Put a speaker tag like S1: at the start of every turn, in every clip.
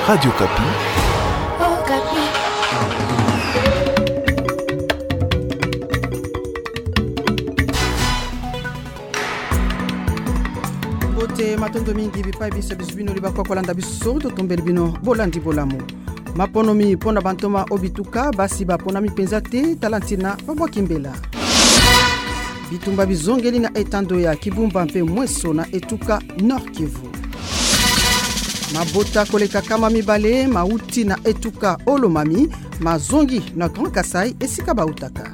S1: Radio Kapi.
S2: Oh, Kapi.
S3: Bote matondo mingi bipai bisa bisubino libakwa kolanda biso to tombeli bino bolandi bolamu. Maponomi pona bantoma obituka basi baponami penza te talantina babwa kimbela. Bitumba bizongeli na etando ya Kibumba mpe Mweso na etuka Nord Kivu. Mabota koleka kama mibale mauti na etuka Olomami mazongi na Grand Kasai esika bautaka.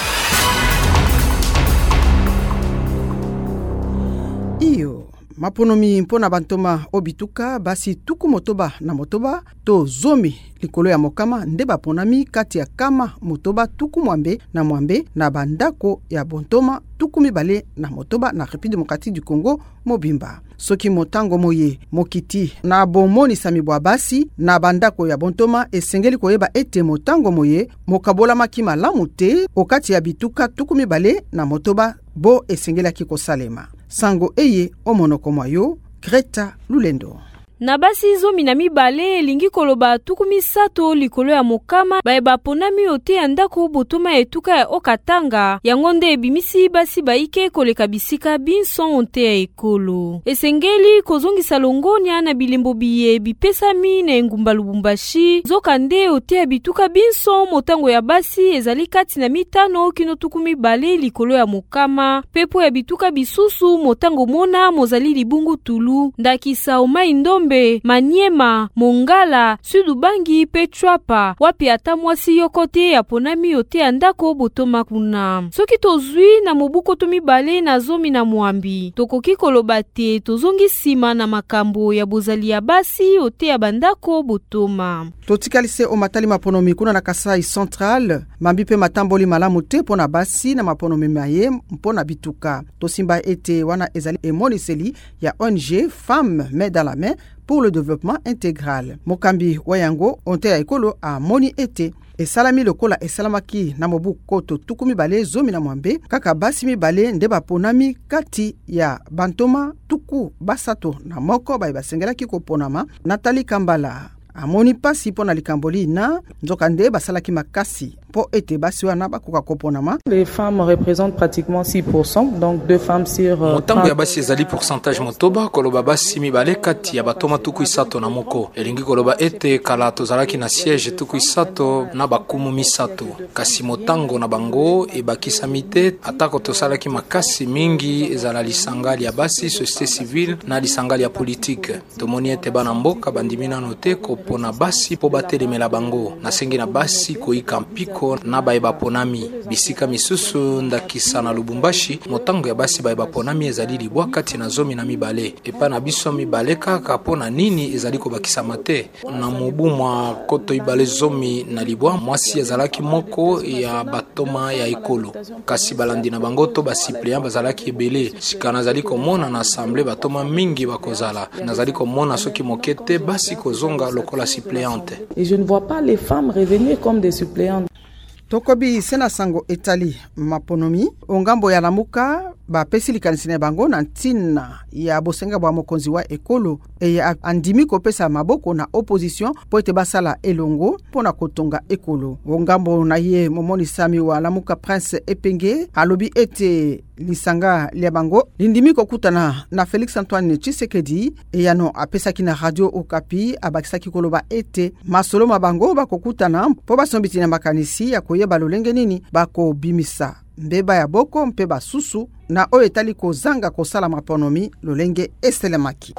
S3: Iyo maponomi mpona bantoma obituka basi tuku motoba na motoba to zomi likolo ya mokama nde baponami kati ya kama motoba tuku mwambe na bandako ya bontoma tuku mibale na motoba na République démocratique du Congo mobimba. Soki motango moye mokiti na bomoni samibwa basi na bandako ya bontoma esengeli koyeba ete motango moye mokabola makima lamu te okati ya bituka tuku mibale na motoba bo esengeli akikosalema. Sango eye omonoko mwayo Greta Lulendo.
S4: Na basi zomi na mibale elingi koloba tuku misato likolo ya mokama baeba ponami ote ya ndako botoma etuka ya Okatanga yango nde ebimisi basi baike koleka bisika binson onte ya ekolo. Esengeli kozongisa longonia na bilembo biye bipesami na engumba Lubumbashi zoka nde ote ya bituka binson motango ya basi ezali kati na mitano kino tuku mibale likolo ya mokama pepo ya bituka bisusu motango mona mozali libungu tulu ndakisa omai ndombe Maniema, Mongala, Sudubangi, Petruapa, wapi ata mwasi yokote ya ponami ote ya ndako botoma kuna. Soki tozwi na mobuko tomibale na zomi na mwambi. Tokoki koloba te tozongi sima na makambo ya bozali ya basi ote ya bandako botoma.
S3: Totikalise o matali maponomi kuna na Kasai Central, mambipe matamboli malamu te pona basi na maponomi maye mpona bituka. Tosimba ete wana ezali emoniseli ya ONG Femmes Main dans la Main pour le développement intégral. Mokambi wayango onte ya ekolo a moni ete esalami lokola esalamaki na mobuko to tuku mibale zomi na mwambe kaka basi mibale nde baponami kati ya bantoma tuku basato na moko basengelaki koponama. Nathalie Kambala amoni pasi pona likamboli na nzokande basalaki makasi po ete basi wana bakoka koponama.
S5: Les femmes représentent pratiquement 6%, donc 2 femmes sur
S6: motango ya basi ezali pourcentage motoba koloba basi mibale kati ya batoma tuku isato na moko. Elingi koloba ete kala tozalaki na siège tuku isato na bakumu misato kasi motango na bango ebakisami te atako tosalaki makasi mingi ezala lisangali ya basi société civile na lisangali ya politique. Tomoni ete bana mboka bandimina note kopona basi po batelemela bango nasengi na basi koika mpiko na baeba ponami bisika misusu ndakisa na Lubumbashi motango ya basi baeba ponami ezali libwa kati na zomi na mibale epa na biso mibale kaka pona nini ezali kobakisa mate na mobumwa koto ibale zomi na libwa mwasi ezalaki moko ya batoma ya ekolo kasi balandi na bango to basiplean bazalaki ebele sika nazali komona na assemblée batoma mingi bakozala nazali komona soki mokete basi kozonga lokola suppléante.
S5: Et je ne vois pas les femmes revenir comme des suppléantes.
S3: Tokobi sena sango etali maponomi ongambo ya lamuka ba pesili kanisine bango na ntina ya bosenga bwa mokonzi wa ekolo e ya andimi kopesa maboko na opposition po ete basala elongo pona kotonga ekolo. Ongambo na ye momoni sami wa lamuka Prince Epenge alobi ete lisanga lia bango lindimi kokutana na Félix Antoine Tshisekedi e yano apesaki na Radio Okapi abakisaki koloba ete masolo mabango bakokutana po basombiti na makanisi ya koyeba lolenge nini bako bimisa mbeba ya boko mpe basusu na oyo etali kozanga kosala maponomi lolenge eselemaki.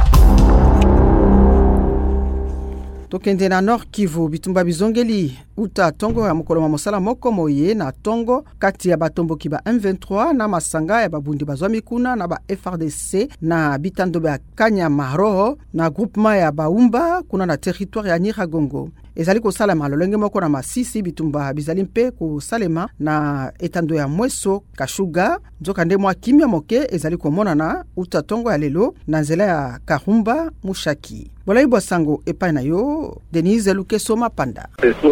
S3: Tokende na Nord Kivu bitumba bizongeli uta tongo ya mokolo ma mosala moko moye na tongo kati ya batomboki ba M23 na masanga ya babundi bazwami kuna na ba FRDC na bitando ba Kanyamaro na groupement ya Baumba kuna na territoire ya Nyiragongo. ezali kosalema lolenge moko na Masisi bitumba bizali mpe kosalema na etando ya Mweso Kashuga nzoka nde mwa kimia moke ezali komonana uta tongo ya lelo na nzela ya Kahumba Mushaki. Bolai Bosango epai na yo Denise Lukeso Mapanda.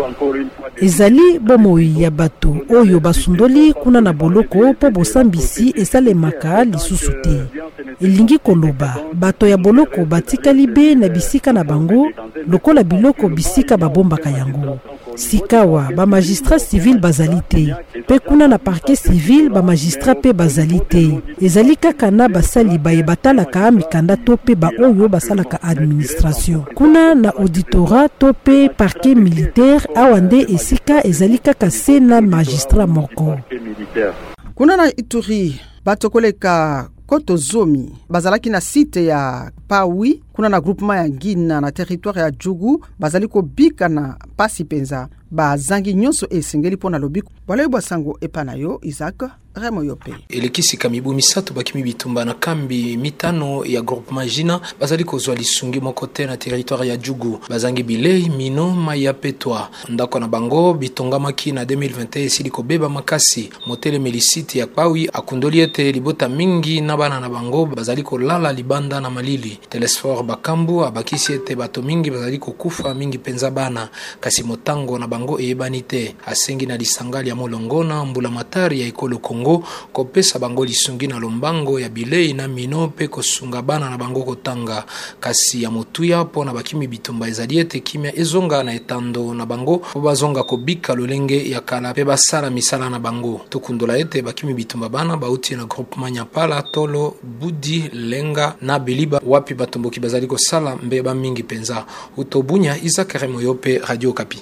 S1: Ezali bomoi ya bato oyo basundoli kuna na boloko po bosambisi esalemaka lisusu te. Elingi koloba bato ya boloko batikali be na bisika na bango lokola biloko bisika babombaka yango. Sikawa ba magistrat civil bazali te, pe kuna na parquet civil ba magistrat pe bazali te. Ezali kaka na basali baye batalaka mikanda to pe ba oyo basalaka administration. Kuna na auditorat to pe parquet militaire awande esika ezali kaka se na magistrat moko.
S3: Kuna na Ituri batokoleka Koto Zomi bazalaki na site ya Pawi kuna na groupement ya Ngina na territoire ya Djugu bazali ko bika na pasi penza bazangi nyonso esengeli pona lobiko Bolai Bosango epana yo Isaac Remo Yope.
S6: Elekisi kamibu misato bakimi bitumba na kambi mitano ya groupement Jina bazali kozwa lisungi mokote na territoire ya Djugu bazangi bilei mino maya petwa ndako na bango bitongamaki na 2021 esili kobeba makasi motele melisiti ya Pawi akundoli ete libota mingi na bana na bango bazali kolala libanda na malili Telesfor Bakambu abakisi ete bato mingi bazali kokufa mingi penza bana kasi motango na bango eyebani te asengi na lisangali ya molongona mbula matari ya ekolo Kongo kopesa bango lisungi na lombango ya bilei na mino pe kosunga bana na bango kotanga kasi ya motuya pona bakimi bitumba ezali ete kimia ezonga na etando na bango po bazonga kobika lolenge ya kala pe basala misala na bango tokundola ete bakimi bitumba bana bauti na groupement Nyapala Tolo Budi Lenga na Beliba wapi batomboki bazali kosala mbeba mingi penza utobunya Isaac Remoyope Radio Kapi.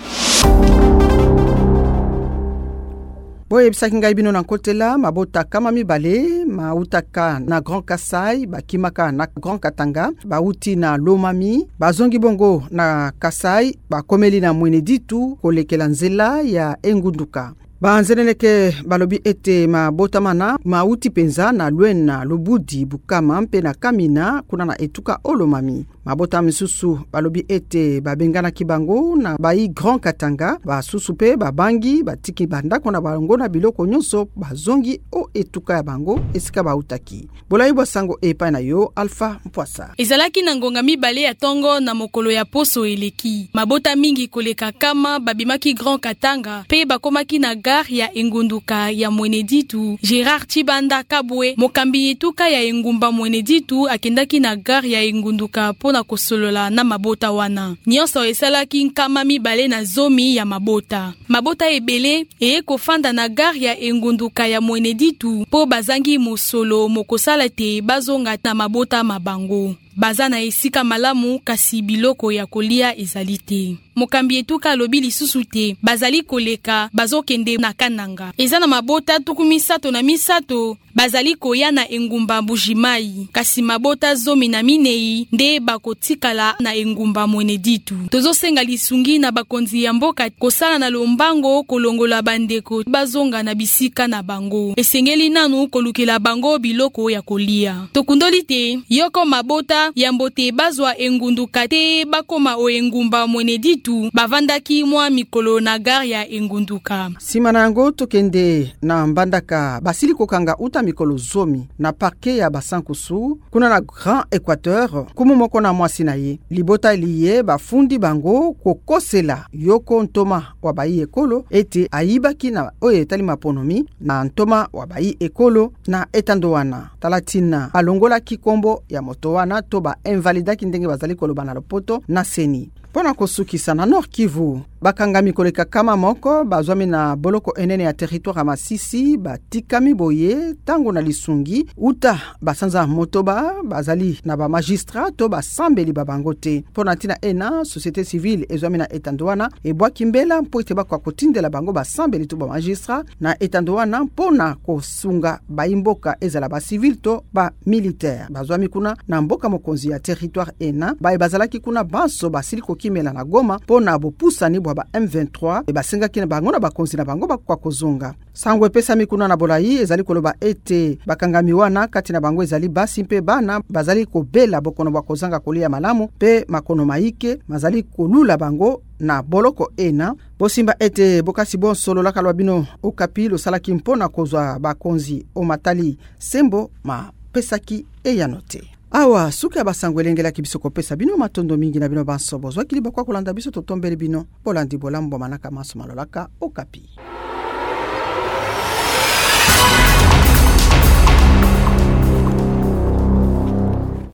S3: Boye bisakinga bino na kotela mabota kama mibale mautaka na Grand Kasai bakimaka na Grand Katanga bauti na Lomami bazongi bongo na Kasai bakomeli na Mweneditu kolekela nzela ya Engunduka. Banzeneleke balobi ete mabotamana mauti penza na Luena Lubudi Bukama mpe na Kamina kuna na etuka Olomami. Mabota misusu balobi ete babengana kibango na bai Grand Katanga basusu pe babangi batiki bandako na bango na biloko nyonso bazongi o etuka ya bango esika bautaki. Bolai Bosango epai na yo Alpha Mpwasa.
S7: Ezalaki na ngonga mibale ya tongo na mokolo ya poso eleki. Mabota mingi koleka kama babimaki Grand Katanga pe bakomaki na gare ya Engunduka ya Mweneditu. Gérard Chibanda Kabwe mokambi etuka ya Engumba Mweneditu akendaki na gare ya Engunduka pona kosolola na mabota wana. Nyonso esalaki nkama mibale na zomi ya mabota. Mabota ebele kofanda na gare ya Engunduka ya Mweneditu po bazangi mosolo mokosala te bazonga na mabota mabango. Baza na esika malamu kasi biloko ya kolia ezali te. Mokambi etuka lobi lisusu te bazali koleka bazokende na Kananga. Eza na mabota tukumisato na misato bazali koya na Engumba Mbujimai kasi mabota zomi na minei nde bakotikala na Engumba Mweneditu. Tozosenga lisungi na bakonzi ya mboka kosala na lombango kolongola bandeko bazonga na bisika na bango. Esengeli nanu kolukela bango biloko ya kolia. Tokundoli te yoko mabota yambote bazwa Engunduka te bakoma o Engumba Mweneditu bavandaki mwa mikolo na gare ya Engunduka.
S3: Simana yango tokende na Mbandaka basili kokanga uta mikolo zomi na parquet ya Basankusu kuna na Grand Équateur kumu moko na mwasi na ye libota liye bafundi bango kokosela yoko ntoma wa bai ekolo ete ayibaki na oye etali maponomi na ntoma wa bai ekolo na etando wana talatina alongola kikombo ya moto wana to ba invalidaki ndenge bazali koloba na lopoto na seni. Pona kosukisa na Nord Kivu bakangami koleka kama moko bazwami na boloko enene ya territoire ya Masisi batikami boye tango na lisungi uta basanza motoba bazali na ba magistrat to basambeli babangote pona tina ena société civile ezwami na etandoana ebwa kimbela mpo ete bakwa kotindela bango basambeli to ba magistrat na etandoana pona kosunga baimboka ezala ba civil to ba militaire bazwami kuna na mboka mokonzi ya territoire ena bazalaki kuna banso basiliko kimela na Goma pona bopusani bwa ba M23 basengaki na bango na bakonzi na bango bakwa kozonga. Sango epesami kuna na Bolai ezali koloba ete bakangami wana kati na bango ezali basi mpe bana bazali kobela bokono bwa kozanga kolia malamu pe makono maike mazali kolula bango na boloko ena. Bosimba ete bokasi bon solo la kalwa bino Okapi losalaki mpona kozwa bakonzi o matali sembo ma pesaki eyanote. Awa suki abasango elengelaki biso kopesa bino matondo mingi na bino bansobo zwakili bakwa kolanda biso totombeli bino bolandi bolambo manaka maso malolaka Okapi.